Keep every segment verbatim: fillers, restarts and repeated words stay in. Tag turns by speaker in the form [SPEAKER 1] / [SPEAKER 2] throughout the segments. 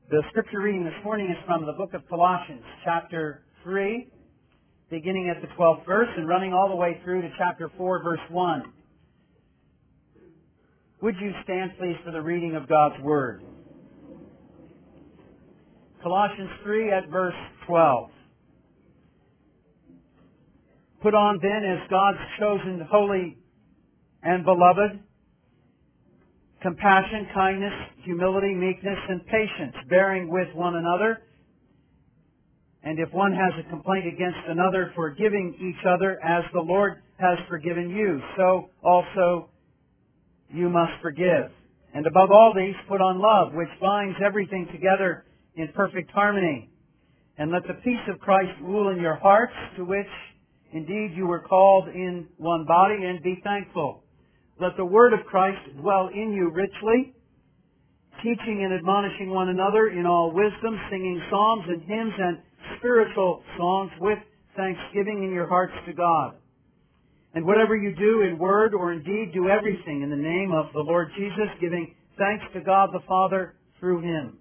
[SPEAKER 1] The scripture reading this morning is from the book of Colossians, chapter three, beginning at the twelfth verse and running all the way through to chapter four, verse one. Would you stand, please, for the reading of God's Word? Colossians three at verse twelve. Put on then as God's chosen, holy, and beloved, compassion, kindness, humility, meekness, and patience, bearing with one another. And if one has a complaint against another, forgiving each other as the Lord has forgiven you, so also you must forgive. And above all these, put on love, which binds everything together in perfect harmony. And let the peace of Christ rule in your hearts, to which indeed you were called in one body, and be thankful. Let the word of Christ dwell in you richly, teaching and admonishing one another in all wisdom, singing psalms and hymns and spiritual songs with thanksgiving in your hearts to God. And whatever you do in word or in deed, do everything in the name of the Lord Jesus, giving thanks to God the Father through Him.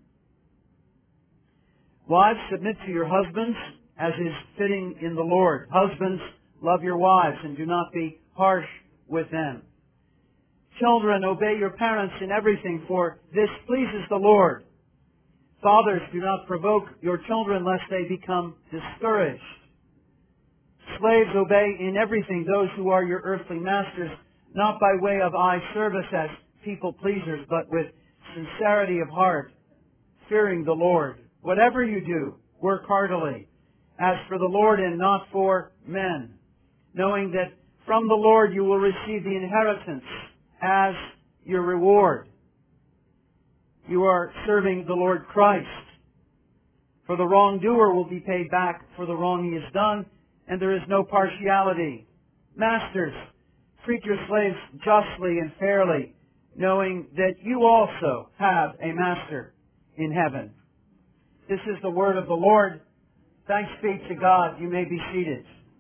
[SPEAKER 1] Wives, submit to your husbands as is fitting in the Lord. Husbands, love your wives and do not be harsh with them. Children, obey your parents in everything, for this pleases the Lord. Fathers, do not provoke your children lest they become discouraged. Slaves, obey in everything those who are your earthly masters, not by way of eye service as people pleasers, but with sincerity of heart, fearing the Lord. Whatever you do, work heartily, as for the Lord and not for men, knowing that from the Lord you will receive the inheritance as your reward. You are serving the Lord Christ. For the wrongdoer will be paid back for the wrong he has done, and there is no partiality. Masters, treat your slaves justly and fairly, knowing that you also have a master in heaven. This is the word of the Lord. Thanks be to God. You may be seated.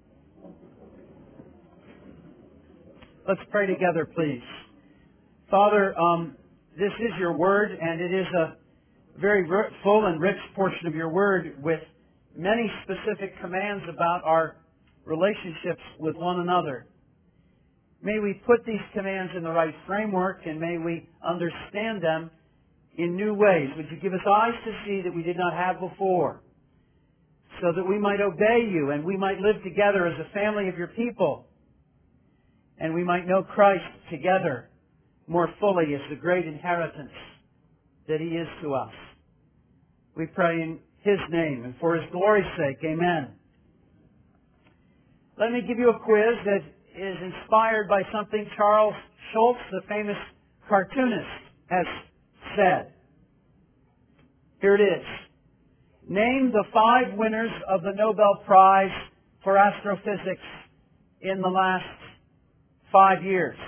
[SPEAKER 1] Let's pray together, please. Father, um, this is your word, and it is a very full and rich portion of your word with many specific commands about our relationships with one another. May we put these commands in the right framework, and may we understand them in new ways. Would you give us eyes to see that we did not have before, so that we might obey you and we might live together as a family of your people, and we might know Christ together more fully as the great inheritance that He is to us. We pray in His name and for His glory's sake. Amen. Let me give you a quiz that is inspired by something Charles Schulz, the famous cartoonist, has said. Here it is. Name the five winners of the Nobel Prize for Astrophysics in the last five years.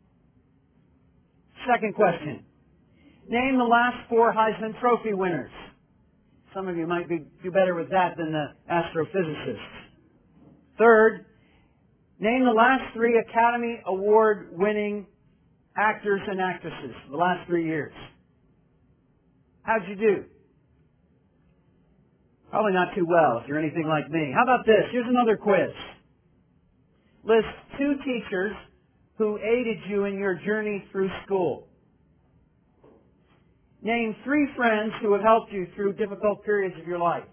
[SPEAKER 1] Second question. Name the last four Heisman Trophy winners. Some of you might be, do better with that than the astrophysicists. Third, name the last three Academy Award winning actors and actresses the last three years. How'd you do? Probably not too well if you're anything like me. How about this? Here's another quiz. List two teachers who aided you in your journey through school. Name three friends who have helped you through difficult periods of your life.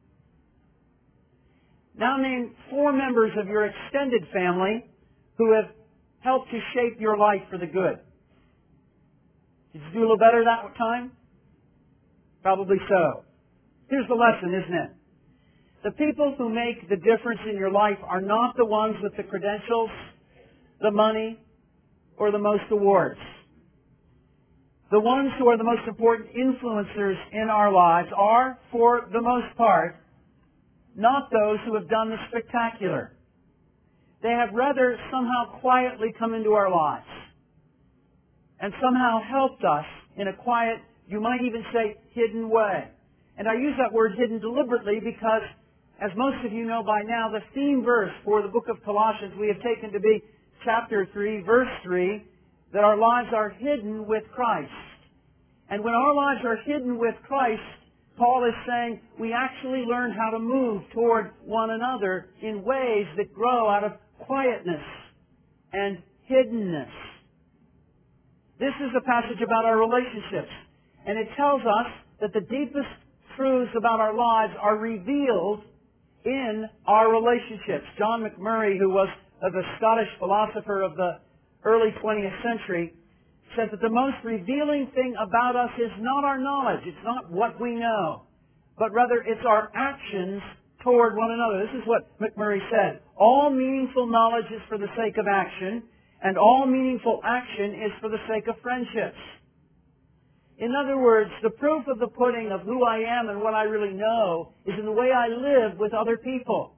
[SPEAKER 1] Now name four members of your extended family who have helped to shape your life for the good. Did you do a little better that time? Probably so. Here's the lesson, isn't it? The people who make the difference in your life are not the ones with the credentials, the money, or the most awards. The ones who are the most important influencers in our lives are, for the most part, not those who have done the spectacular. They have rather somehow quietly come into our lives and somehow helped us in a quiet, you might even say, hidden way. And I use that word hidden deliberately because, as most of you know by now, the theme verse for the book of Colossians we have taken to be chapter three, verse three, that our lives are hidden with Christ. And when our lives are hidden with Christ, Paul is saying we actually learn how to move toward one another in ways that grow out of quietness and hiddenness. This is a passage about our relationships, and it tells us that the deepest truths about our lives are revealed in our relationships. John McMurray, who was the Scottish philosopher of the early twentieth century, said that the most revealing thing about us is not our knowledge, it's not what we know, but rather it's our actions toward one another. This is what McMurray said. All meaningful knowledge is for the sake of action, and all meaningful action is for the sake of friendships. In other words, the proof of the pudding of who I am and what I really know is in the way I live with other people.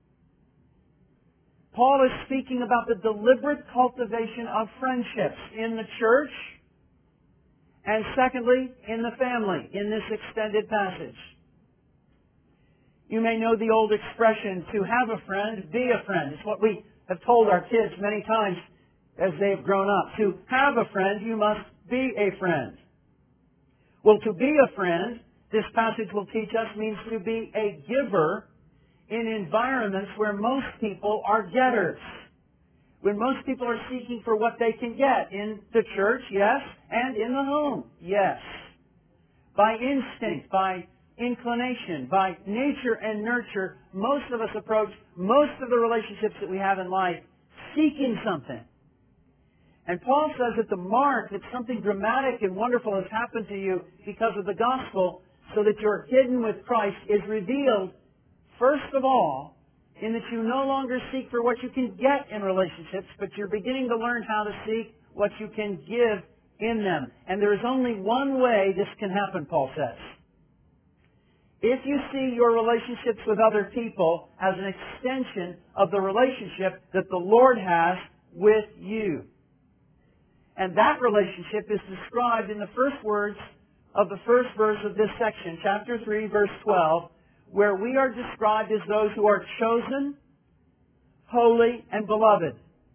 [SPEAKER 1] Paul is speaking about the deliberate cultivation of friendships in the church and, secondly, in the family, in this extended passage. You may know the old expression, to have a friend, be a friend. It's what we have told our kids many times as they have grown up. To have a friend, you must be a friend. Well, to be a friend, this passage will teach us, means to be a giver in environments where most people are getters. When most people are seeking for what they can get in the church, yes, and in the home, yes. By instinct, by inclination, by nature and nurture, most of us approach most of the relationships that we have in life seeking something. And Paul says that the mark that something dramatic and wonderful has happened to you because of the gospel, so that you're hidden with Christ, is revealed, first of all, in that you no longer seek for what you can get in relationships, but you're beginning to learn how to seek what you can give in them. And there is only one way this can happen, Paul says. If you see your relationships with other people as an extension of the relationship that the Lord has with you. And that relationship is described in the first words of the first verse of this section, chapter three, verse twelve, where we are described as those who are chosen, holy, and beloved.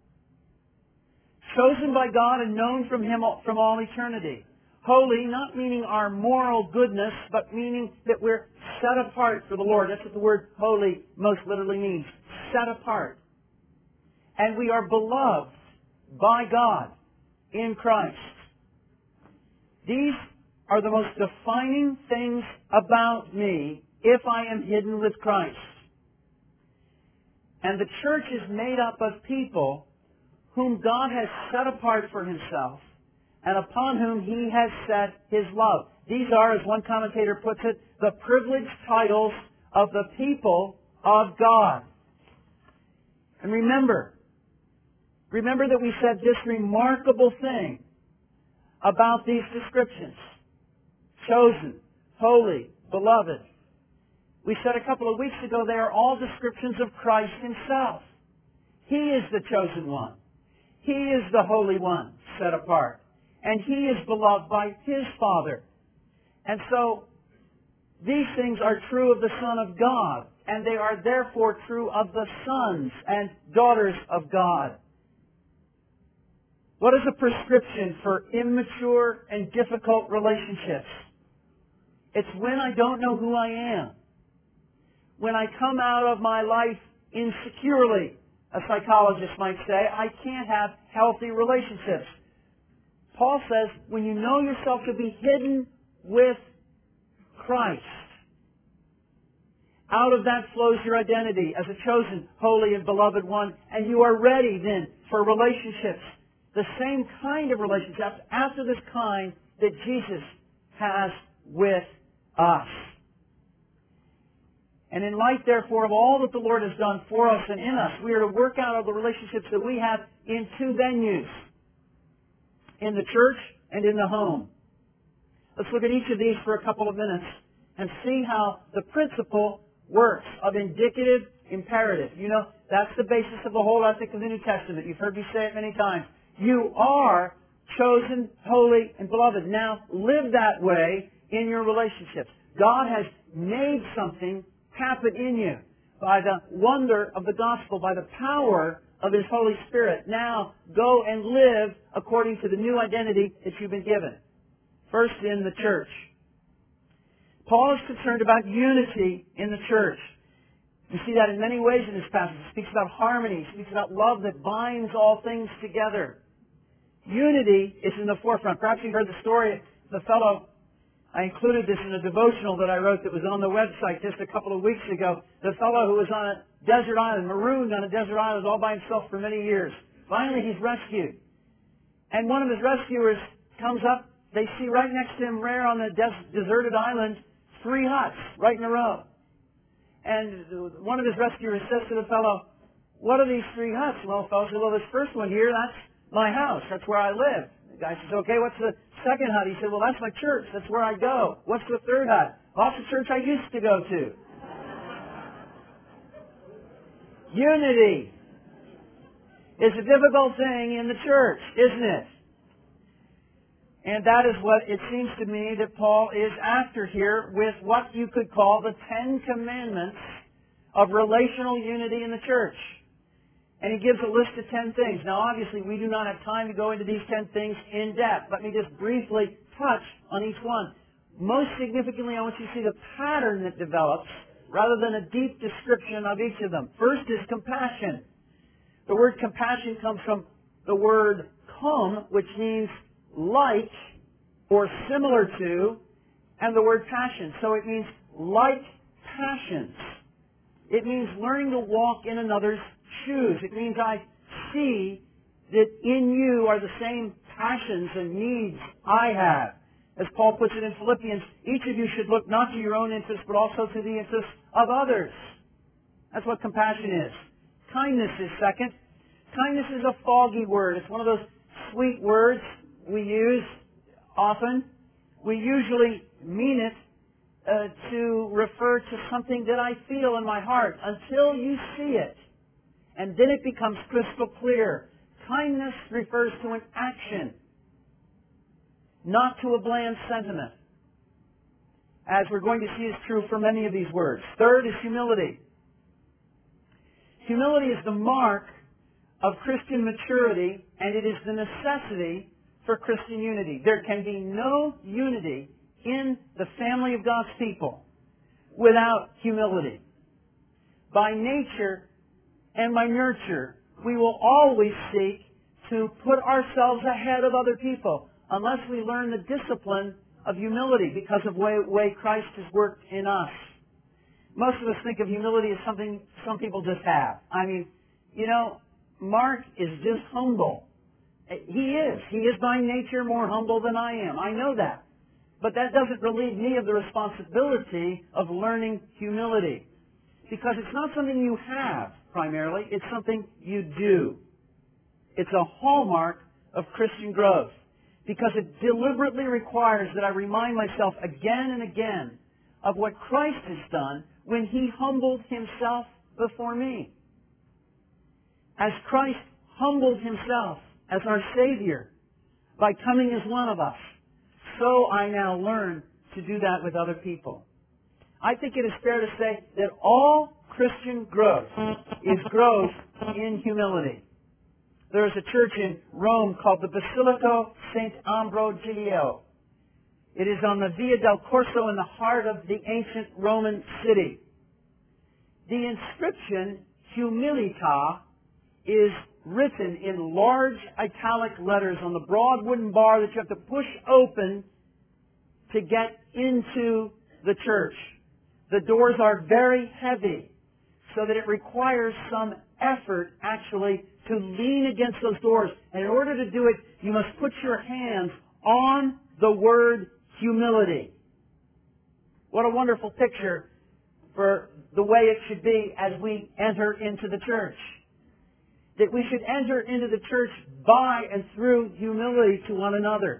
[SPEAKER 1] Chosen by God and known from Him from all eternity. Holy, not meaning our moral goodness, but meaning that we're set apart for the Lord. That's what the word holy most literally means. Set apart. And we are beloved by God in Christ. These are the most defining things about me if I am hidden with Christ. And the church is made up of people whom God has set apart for Himself and upon whom He has set His love. These are, as one commentator puts it, the privileged titles of the people of God. And remember, remember that we said this remarkable thing about these descriptions. Chosen, holy, beloved. We said a couple of weeks ago they are all descriptions of Christ Himself. He is the chosen one. He is the Holy One set apart. And He is beloved by His Father. And so these things are true of the Son of God. And they are therefore true of the sons and daughters of God. What is a prescription for immature and difficult relationships? It's when I don't know who I am. When I come out of my life insecurely, a psychologist might say, I can't have healthy relationships. Paul says, when you know yourself to be hidden with Christ, out of that flows your identity as a chosen, holy, and beloved one, and you are ready then for relationships. The same kind of relationships, after this kind that Jesus has with us. And in light, therefore, of all that the Lord has done for us and in us, we are to work out of the relationships that we have in two venues. In the church and in the home. Let's look at each of these for a couple of minutes and see how the principle works of indicative imperative. You know, that's the basis of the whole ethic of the New Testament. You've heard me say it many times. You are chosen, holy, and beloved. Now, live that way in your relationships. God has made something happen in you by the wonder of the gospel, by the power of His Holy Spirit. Now, go and live according to the new identity that you've been given. First, in the church. Paul is concerned about unity in the church. You see that in many ways in this passage. He speaks about harmony. He speaks about love that binds all things together. Unity is in the forefront. Perhaps you've heard the story of the fellow, I included this in a devotional that I wrote that was on the website just a couple of weeks ago. The fellow who was on a desert island, marooned on a desert island all by himself for many years. Finally, he's rescued. And one of his rescuers comes up. They see right next to him, rare on the des- deserted island, three huts right in a row. And one of his rescuers says to the fellow, "What are these three huts?" Well, the fellow says, "Well, this first one here, that's my house. That's where I live." The guy says, "Okay, what's the second hut?" He said, "Well, that's my church. That's where I go." "What's the third hut?" "Well, that's the church I used to go to." Unity is a difficult thing in the church, isn't it? And that is what it seems to me that Paul is after here with what you could call the Ten Commandments of relational unity in the church. And he gives a list of ten things. Now, obviously, we do not have time to go into these ten things in depth. Let me just briefly touch on each one. Most significantly, I want you to see the pattern that develops rather than a deep description of each of them. First is compassion. The word compassion comes from the word cum, which means like or similar to, and the word passion. So it means like passions. It means learning to walk in another's shoes. It means I see that in you are the same passions and needs I have. As Paul puts it in Philippians, each of you should look not to your own interests, but also to the interests of others. That's what compassion is. Kindness is second. Kindness is a foggy word. It's one of those sweet words we use often. We usually mean it uh, to refer to something that I feel in my heart until you see it. And then it becomes crystal clear. Kindness refers to an action, not to a bland sentiment, as we're going to see is true for many of these words. Third is humility. Humility is the mark of Christian maturity, and it is the necessity for Christian unity. There can be no unity in the family of God's people without humility. By nature and by nurture, we will always seek to put ourselves ahead of other people unless we learn the discipline of humility because of the way, way Christ has worked in us. Most of us think of humility as something some people just have. I mean, you know, Mark is just humble. He is. He is by nature more humble than I am. I know that. But that doesn't relieve me of the responsibility of learning humility. Because it's not something you have, primarily. It's something you do. It's a hallmark of Christian growth. Because it deliberately requires that I remind myself again and again of what Christ has done when He humbled Himself before me. As Christ humbled Himself as our Savior by coming as one of us, so I now learn to do that with other people. I think it is fair to say that all Christian growth is growth in humility. There is a church in Rome called the Basilica Saint Ambrogio. It is on the Via del Corso in the heart of the ancient Roman city. The inscription, Humilita, is written in large italic letters on the broad wooden bar that you have to push open to get into the church. The doors are very heavy, so that it requires some effort actually to lean against those doors. And in order to do it, you must put your hands on the word humility. What a wonderful picture for the way it should be as we enter into the church. That we should enter into the church by and through humility to one another.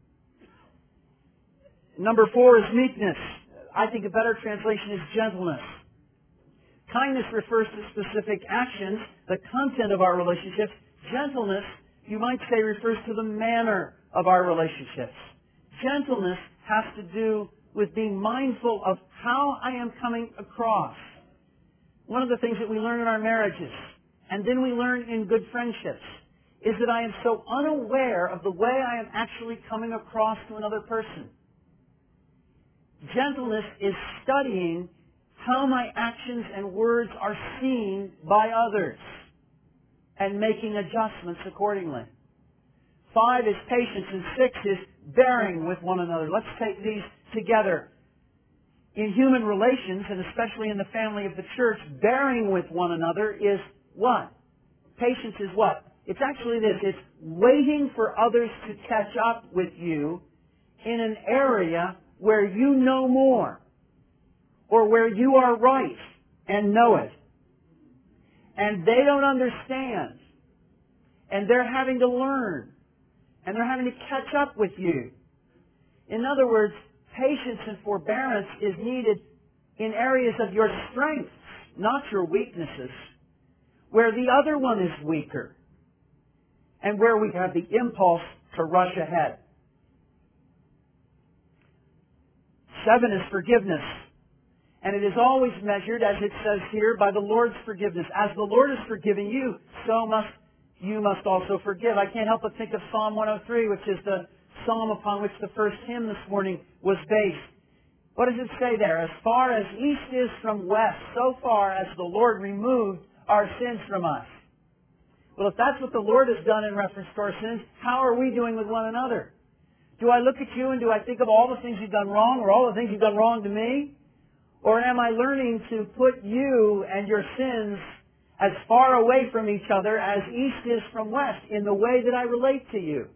[SPEAKER 1] Number four is meekness. I think a better translation is gentleness. Kindness refers to specific actions, the content of our relationships. Gentleness, you might say, refers to the manner of our relationships. Gentleness has to do with being mindful of how I am coming across. One of the things that we learn in our marriages, and then we learn in good friendships, is that I am so unaware of the way I am actually coming across to another person. Gentleness is studying how my actions and words are seen by others and making adjustments accordingly. Five is patience, and six is bearing with one another. Let's take these together. In human relations, and especially in the family of the church, bearing with one another is what? Patience is what? It's actually this. It's waiting for others to catch up with you in an area where you know more or where you are right and know it. And they don't understand. And they're having to learn. And they're having to catch up with you. In other words, patience and forbearance is needed in areas of your strengths, not your weaknesses, where the other one is weaker, and where we have the impulse to rush ahead. Seven is forgiveness. And it is always measured, as it says here, by the Lord's forgiveness. As the Lord has forgiven you, so must you must also forgive. I can't help but think of Psalm one oh three, which is the psalm upon which the first hymn this morning was based. What does it say there? As far as east is from west, so far as the Lord removed our sins from us. Well, if that's what the Lord has done in reference to our sins, how are we doing with one another? Do I look at you and do I think of all the things you've done wrong or all the things you've done wrong to me? Or am I learning to put you and your sins as far away from each other as east is from west in the way that I relate to you?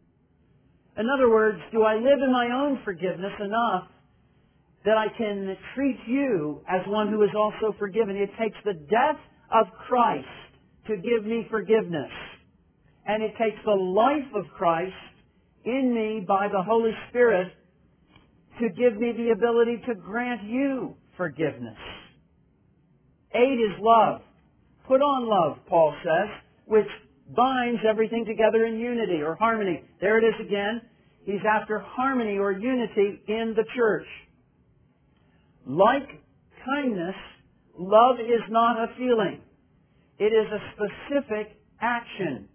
[SPEAKER 1] In other words, do I live in my own forgiveness enough that I can treat you as one who is also forgiven? It takes the death of Christ to give me forgiveness. And it takes the life of Christ in me by the Holy Spirit to give me the ability to grant you forgiveness. Eight is love. Put on love, Paul says, which binds everything together in unity or harmony. There it is again. He's after harmony or unity in the church. Like kindness, love is not a feeling. It is a specific action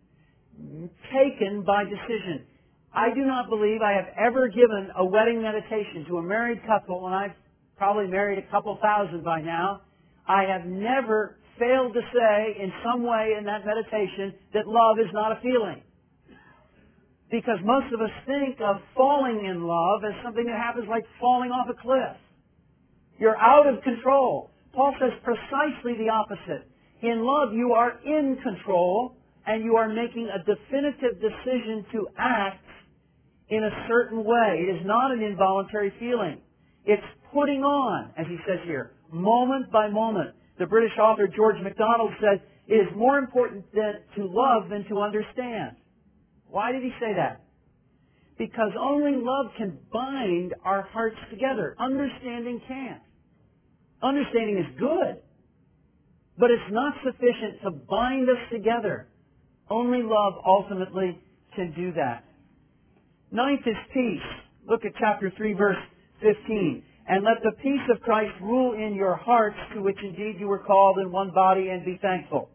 [SPEAKER 1] taken by decision. I do not believe I have ever given a wedding meditation to a married couple, and I've probably married a couple thousand by now. I have never failed to say in some way in that meditation that love is not a feeling. Because most of us think of falling in love as something that happens like falling off a cliff. You're out of control. Paul says precisely the opposite. In love, you are in control, and you are making a definitive decision to act in a certain way. It is not an involuntary feeling. It's putting on, as he says here, moment by moment. The British author George MacDonald said, it is more important than, to love than to understand. Why did he say that? Because only love can bind our hearts together. Understanding can't. Understanding is good, but it's not sufficient to bind us together. Only love ultimately can do that. Ninth is peace. Look at chapter three, verse fifteen. And let the peace of Christ rule in your hearts, to which indeed you were called in one body, and be thankful.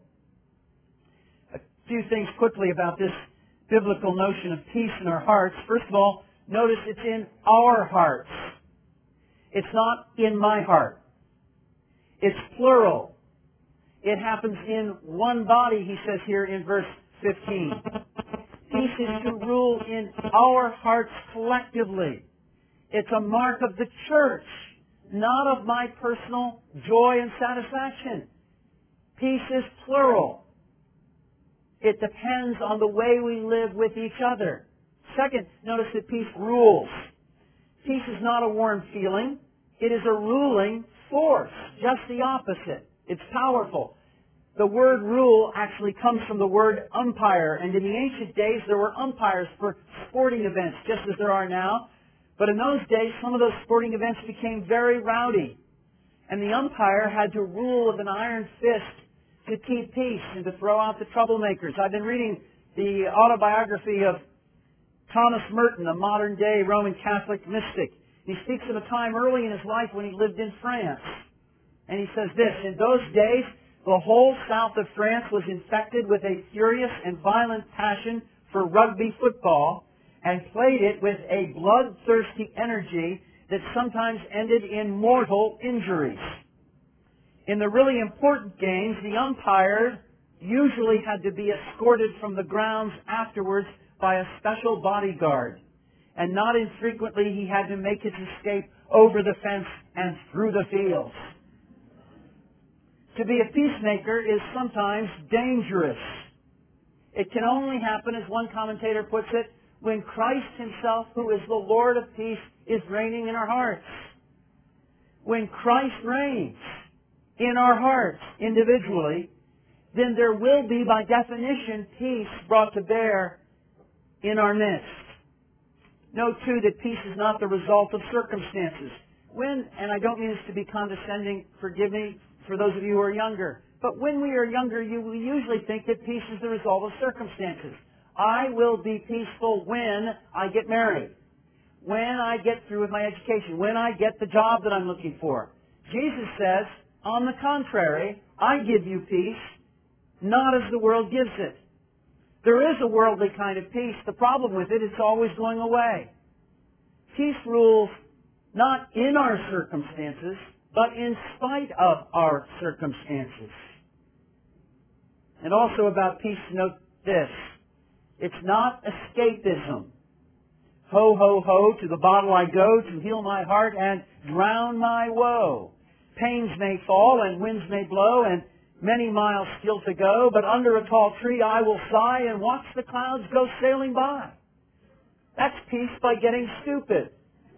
[SPEAKER 1] A few things quickly about this biblical notion of peace in our hearts. First of all, notice it's in our hearts. It's not in my heart. It's plural. It happens in one body, he says here in verse fifteen. Peace is to rule in our hearts collectively. It's a mark of the church, not of my personal joy and satisfaction. Peace is plural. It depends on the way we live with each other. Second, notice that peace rules. Peace is not a warm feeling. It is a ruling force, just the opposite. It's powerful. The word rule actually comes from the word umpire, and in the ancient days there were umpires for sporting events, just as there are now. But in those days, some of those sporting events became very rowdy, and the umpire had to rule with an iron fist to keep peace and to throw out the troublemakers. I've been reading the autobiography of Thomas Merton, a modern-day Roman Catholic mystic. He speaks of a time early in his life when he lived in France. And he says this, in those days, the whole south of France was infected with a furious and violent passion for rugby football and played it with a bloodthirsty energy that sometimes ended in mortal injuries. In the really important games, the umpire usually had to be escorted from the grounds afterwards by a special bodyguard. And not infrequently he had to make his escape over the fence and through the fields. To be a peacemaker is sometimes dangerous. It can only happen, as one commentator puts it, when Christ himself, who is the Lord of peace, is reigning in our hearts. When Christ reigns in our hearts individually, then there will be, by definition, peace brought to bear in our midst. Note, too, that peace is not the result of circumstances. When, and I don't mean this to be condescending, forgive me for those of you who are younger, but when we are younger, you we usually think that peace is the result of circumstances. I will be peaceful when I get married, when I get through with my education, when I get the job that I'm looking for. Jesus says, on the contrary, I give you peace, not as the world gives it. There is a worldly kind of peace. The problem with it, it's always going away. Peace rules not in our circumstances, but in spite of our circumstances. And also about peace, note this. It's not escapism. Ho, ho, ho, to the bottle I go to heal my heart and drown my woe. Pains may fall and winds may blow and many miles still to go, but under a tall tree I will sigh and watch the clouds go sailing by. That's peace by getting stupid.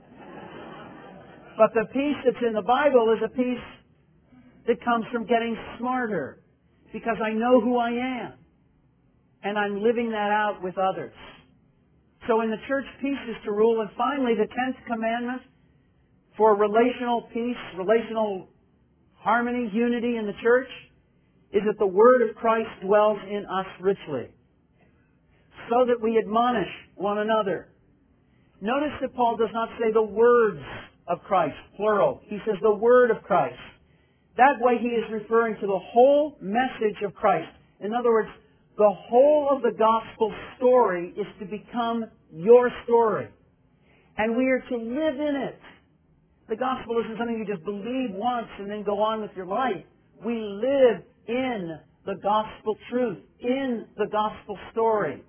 [SPEAKER 1] But the peace that's in the Bible is a peace that comes from getting smarter, because I know who I am, and I'm living that out with others. So in the church, peace is to rule. And finally, the tenth commandment for relational peace, relational harmony, unity in the church, is that the Word of Christ dwells in us richly, so that we admonish one another. Notice that Paul does not say the words of Christ, plural. He says the Word of Christ. That way he is referring to the whole message of Christ. In other words, the whole of the gospel story is to become your story. And we are to live in it. The gospel isn't something you just believe once and then go on with your life. We live in the gospel truth, in the gospel story.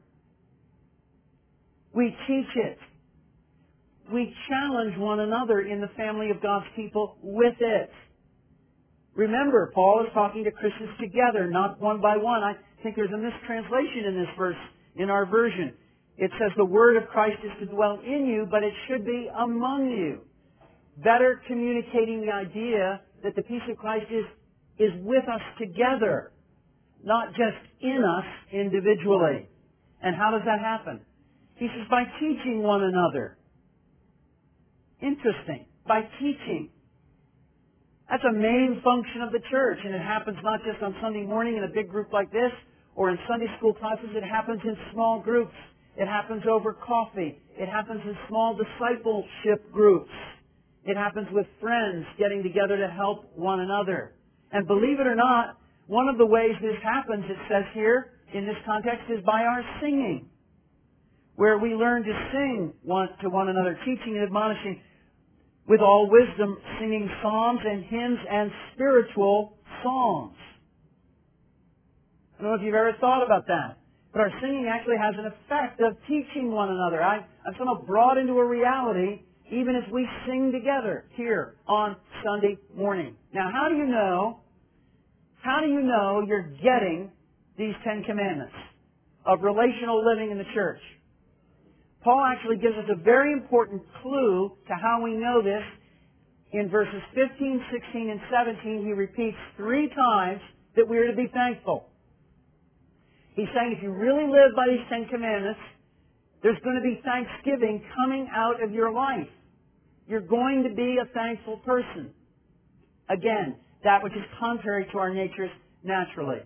[SPEAKER 1] We teach it. We challenge one another in the family of God's people with it. Remember, Paul is talking to Christians together, not one by one. I think there's a mistranslation in this verse, in our version. It says the Word of Christ is to dwell in you, but it should be among you. Better communicating the idea that the peace of Christ is, is with us together, not just in us individually. And how does that happen? He says, by teaching one another. Interesting. By teaching. That's a main function of the church, and it happens not just on Sunday morning in a big group like this, or in Sunday school classes. It happens in small groups. It happens over coffee. It happens in small discipleship groups. It happens with friends getting together to help one another. And believe it or not, one of the ways this happens, it says here, in this context, is by our singing, where we learn to sing one to one another, teaching and admonishing with all wisdom, singing psalms and hymns and spiritual songs. I don't know if you've ever thought about that, but our singing actually has an effect of teaching one another. I, I'm somehow brought into a reality even as we sing together here on Sunday morning. Now, how do you know, how do you know you're getting these Ten Commandments of relational living in the church? Paul actually gives us a very important clue to how we know this. In verses fifteen, sixteen, and seventeen, he repeats three times that we are to be thankful. He's saying if you really live by these Ten Commandments, there's going to be thanksgiving coming out of your life. You're going to be a thankful person. Again, that which is contrary to our natures naturally.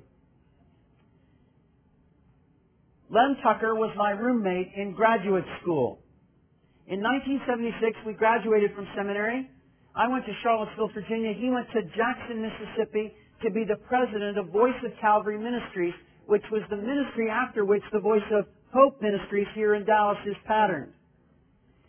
[SPEAKER 1] Len Tucker was my roommate in graduate school. In nineteen seventy-six, we graduated from seminary. I went to Charlottesville, Virginia. He went to Jackson, Mississippi to be the president of Voice of Calvary Ministries, which was the ministry after which the Voice of Hope Ministries here in Dallas is patterned.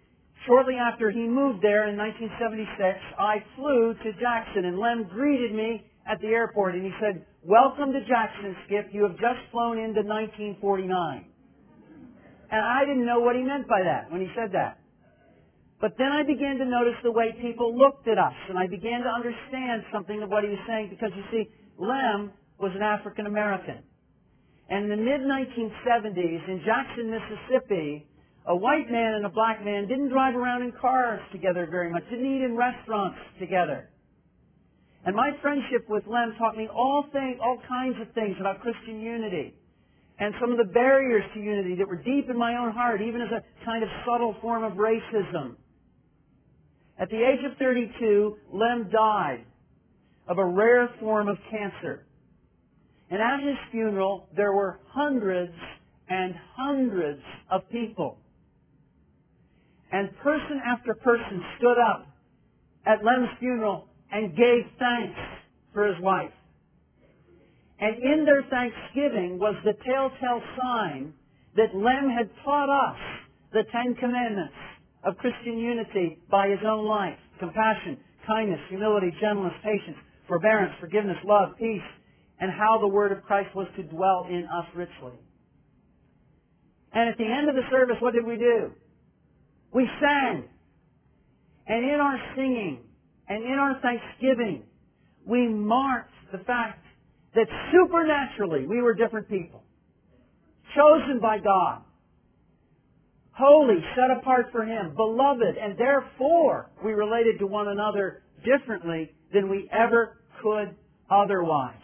[SPEAKER 1] Shortly after he moved there in nineteen seventy-six, I flew to Jackson, and Lem greeted me at the airport, and he said, "Welcome to Jackson, Skip. You have just flown into nineteen forty-nine. And I didn't know what he meant by that when he said that. But then I began to notice the way people looked at us, and I began to understand something of what he was saying, because you see, Lem was an African American. And in the mid nineteen seventies, in Jackson, Mississippi, a white man and a black man didn't drive around in cars together very much, didn't eat in restaurants together. And my friendship with Lem taught me all things, all kinds of things about Christian unity, and some of the barriers to unity that were deep in my own heart, even as a kind of subtle form of racism. At the age of thirty-two, Lem died of a rare form of cancer. And at his funeral, there were hundreds and hundreds of people. And person after person stood up at Lem's funeral and gave thanks for his life. And in their thanksgiving was the telltale sign that Lem had taught us the Ten Commandments of Christian unity by his own life: compassion, kindness, humility, gentleness, patience, forbearance, forgiveness, love, peace, and how the Word of Christ was to dwell in us richly. And at the end of the service, what did we do? We sang. And in our singing and in our thanksgiving, we marked the fact that supernaturally we were different people, chosen by God, holy, set apart for Him, beloved, and therefore we related to one another differently than we ever could otherwise.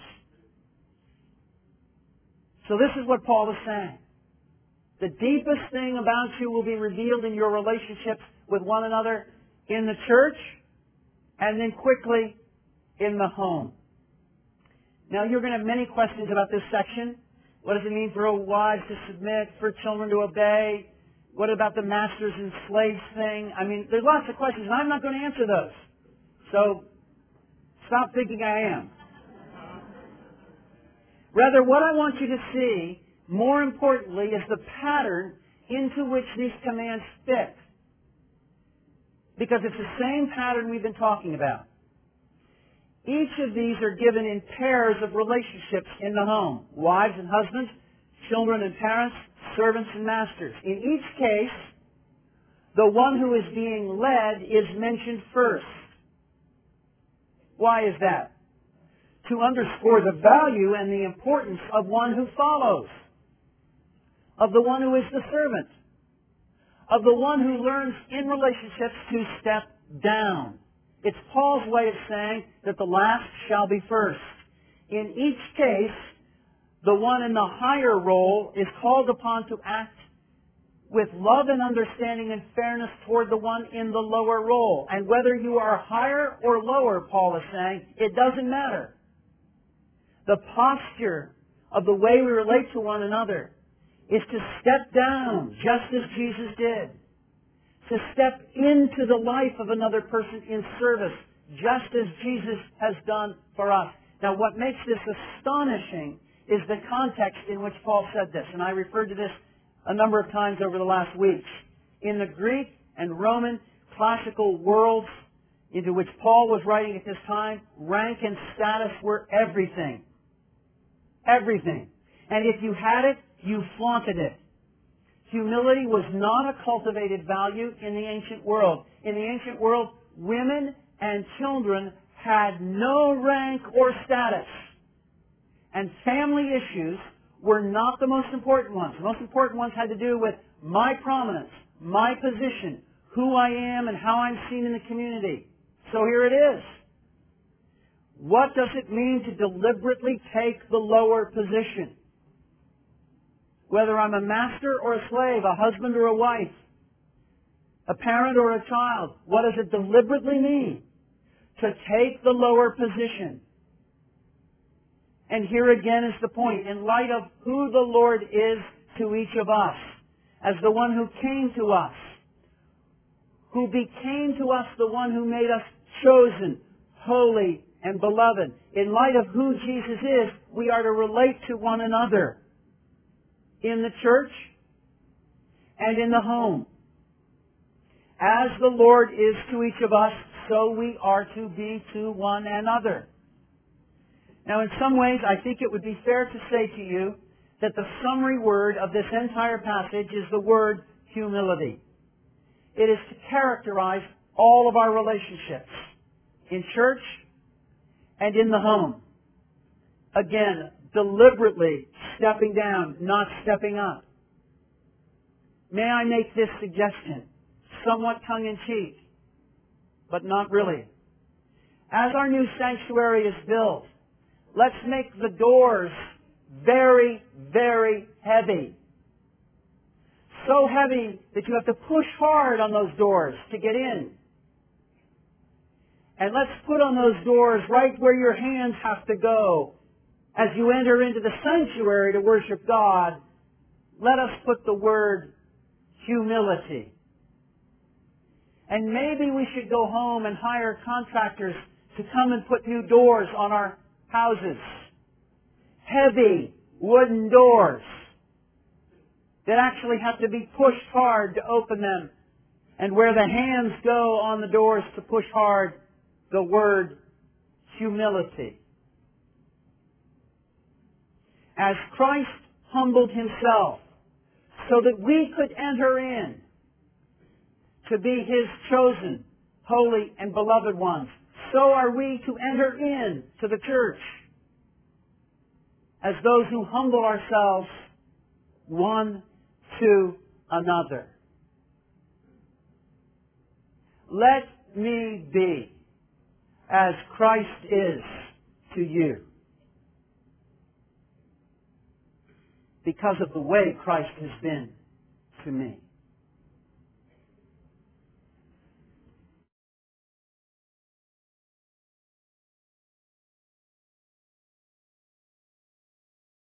[SPEAKER 1] So this is what Paul is saying. The deepest thing about you will be revealed in your relationships with one another in the church, and then quickly in the home. Now, you're going to have many questions about this section. What does it mean for wives to submit, for children to obey? What about the masters and slaves thing? I mean, there's lots of questions, and I'm not going to answer those. So, stop thinking I am. Rather, what I want you to see, more importantly, is the pattern into which these commands fit. Because it's the same pattern we've been talking about. Each of these are given in pairs of relationships in the home: wives and husbands, children and parents, servants and masters. In each case, the one who is being led is mentioned first. Why is that? To underscore the value and the importance of one who follows, of the one who is the servant, of the one who learns in relationships to step down. It's Paul's way of saying that the last shall be first. In each case, the one in the higher role is called upon to act with love and understanding and fairness toward the one in the lower role. And whether you are higher or lower, Paul is saying, it doesn't matter. The posture of the way we relate to one another is to step down, just as Jesus did. To step into the life of another person in service, just as Jesus has done for us. Now, what makes this astonishing is the context in which Paul said this. And I referred to this a number of times over the last weeks. In the Greek and Roman classical worlds into which Paul was writing at this time, rank and status were everything. Everything. And if you had it, you flaunted it. Humility was not a cultivated value in the ancient world. In the ancient world, women and children had no rank or status. And family issues were not the most important ones. The most important ones had to do with my prominence, my position, who I am, and how I'm seen in the community. So here it is. What does it mean to deliberately take the lower position? Whether I'm a master or a slave, a husband or a wife, a parent or a child, what does it deliberately mean to take the lower position? And here again is the point. In light of who the Lord is to each of us, as the one who came to us, who became to us the one who made us chosen, holy, and beloved. In light of who Jesus is, we are to relate to one another in the church and in the home. As the Lord is to each of us, so we are to be to one another. Now, in some ways, I think it would be fair to say to you that the summary word of this entire passage is the word humility. It is to characterize all of our relationships in church and in the home. Again, deliberately stepping down, not stepping up. May I make this suggestion, somewhat tongue-in-cheek, but not really. As our new sanctuary is built, let's make the doors very, very heavy. So heavy that you have to push hard on those doors to get in. And let's put on those doors right where your hands have to go. As you enter into the sanctuary to worship God, let us put the word humility. And maybe we should go home and hire contractors to come and put new doors on our houses. Heavy wooden doors that actually have to be pushed hard to open them. And where the hands go on the doors to push hard, the word humility. As Christ humbled Himself so that we could enter in to be His chosen, holy, and beloved ones, so are we to enter in to the church as those who humble ourselves one to another. Let me be as Christ is to you, because of the way Christ has been to me.